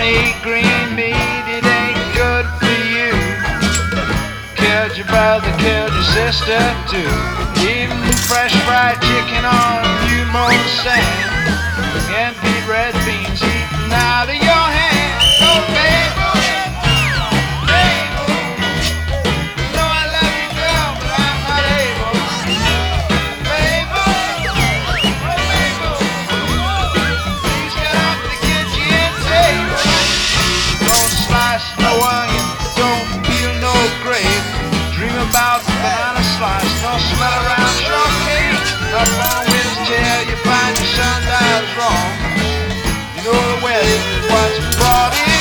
eat green meat, it ain't good for you. Killed your brother, killed your sister too. Even fresh fried chicken on you mown sand, and beat red beans eaten out of your hand. Oh baby, baby, you know I love you girl, but I'm not able. Baby, oh baby, please get off the kitchen table. Don't slice no onion, don't peel no grape. Dream about banana slice, no smell around shortcake. Up on his tail, you find your sundial's wrong. You know the weather is what's brought it